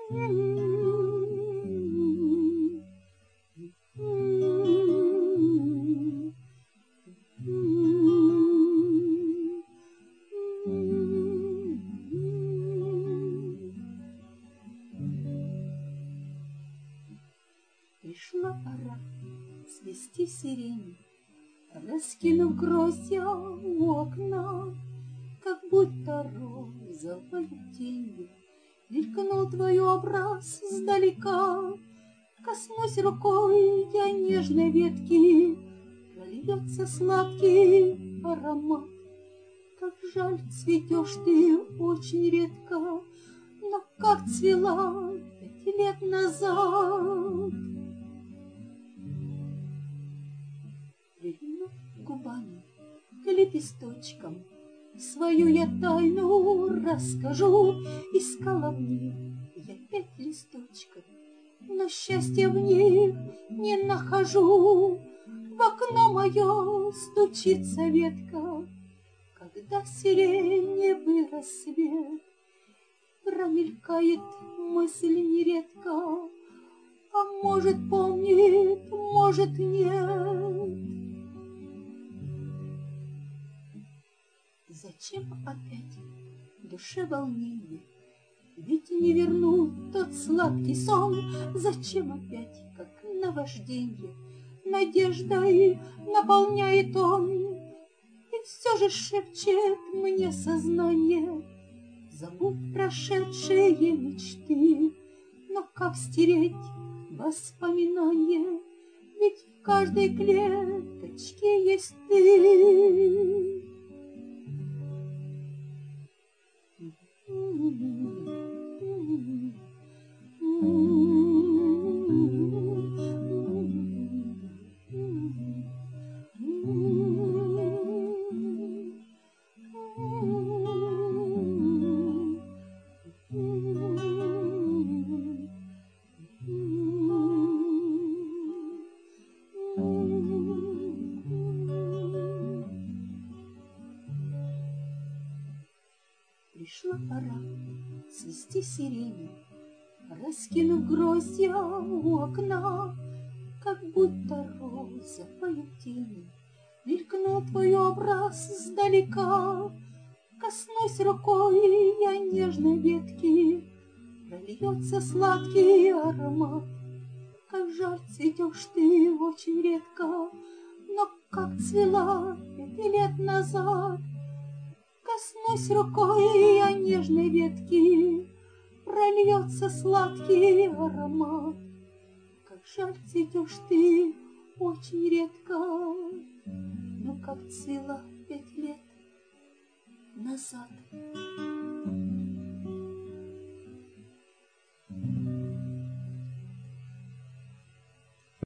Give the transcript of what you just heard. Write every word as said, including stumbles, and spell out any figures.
Пришла пора свести сирень, раскинув гроздья у окна, как будто розовой тенью мелькнул твой образ сдалека. Коснусь рукой я нежной ветки, прольется сладкий аромат. Как жаль, цветешь ты очень редко, но как цвела пять лет назад. Прильнув губами к лепесточкам, свою я тайну расскажу. Искала в них я пять листочков, но счастья в них не нахожу. В окно мое стучится ветка, когда сиреневый рассвет. Промелькает мысль нередко, а может помнит, может нет. Зачем опять душе волнение? Ведь не вернуть тот сладкий сон. Зачем опять, как наважденье, надеждой наполняет он? И все же шепчет мне сознание: забудь прошедшие мечты. Но как стереть воспоминания? Ведь в каждой клеточке есть ты. Пришла пора свести сирень, раскинув гроздья у окна, как будто розовой тени мелькнул твой образ сдалека. Коснусь рукой я нежной ветки, прольется сладкий аромат. Как жаль, цветешь ты очень редко, но как цвела пять лет назад. Коснусь рукой я нежной ветки, прольется сладкий аромат. Как жаль, цветешь ты очень редко, но как цвела пять лет назад.